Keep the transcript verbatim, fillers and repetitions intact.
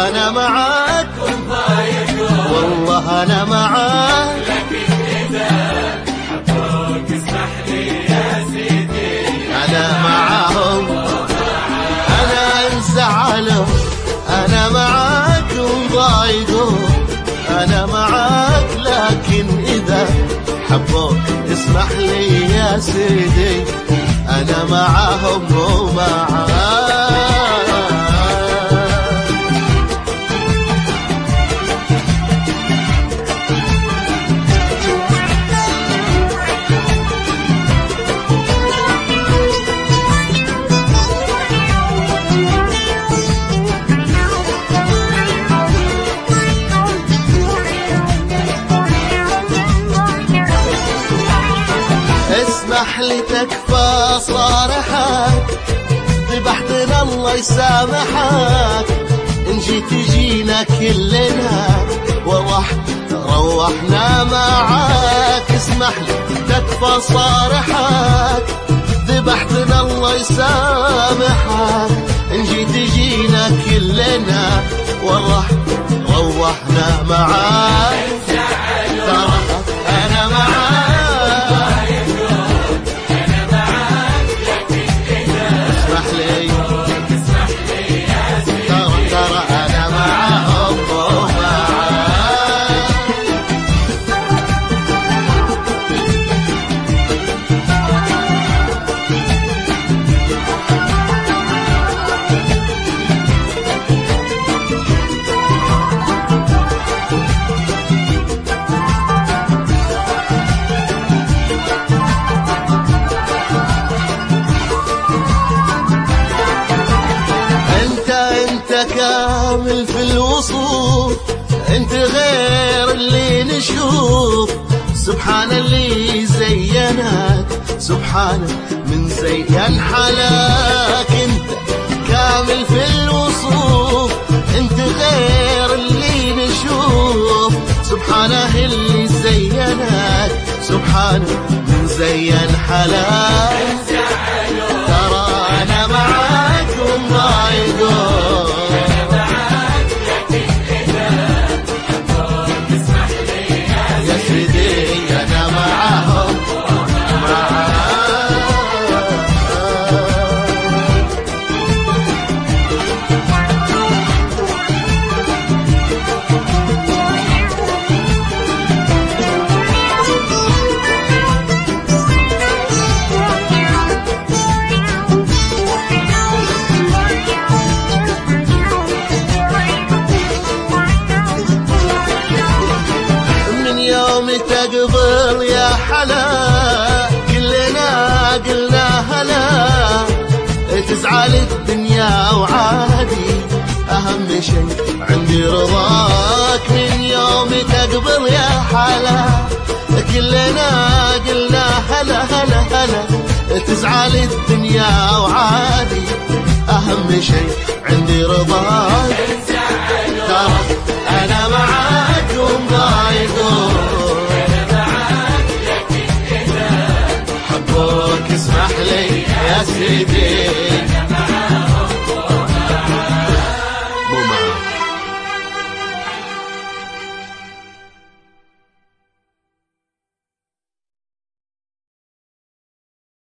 أنا معاك والله أنا معاك، لكن إذا حبوك اسمح لي يا سيدي أنا معاهم أنا انزعلوا، أنا معاك وضايقوا، أنا معاك لكن إذا حبوك اسمح لي يا سيدي أنا معاهم ومعاك. اسمح لي تكفى صارحك، ذبحتنا الله يسامحك، إن جيت جينا كلنا وراح روحنا معاك. اسمح لي تكفى صارحك، ذبحتنا الله يسامحك، إن جيت جينا كلنا وراح روحنا معاك. ترى أنا معاك كامل في الوصوف، انت غير اللي نشوف، سبحان اللي زينك، سبحان من زين حلاك. انت كامل في الوصوف، انت غير اللي نشوف، سبحانه اللي زينك، سبحان من زين حلاك. ترى انا معاك ومضايقوك، تقبل يا حلا كلنا قلنا هلا، تزعل الدنيا وعادي، أهم شيء عندي رضاك. من يوم تقبل يا حلا كلنا قلنا هلا هلا هلا، تزعل الدنيا وعادي، أهم شيء عندي رضاك. ترى أنا معاك ومضايقوك، اسمح لي يا سيدي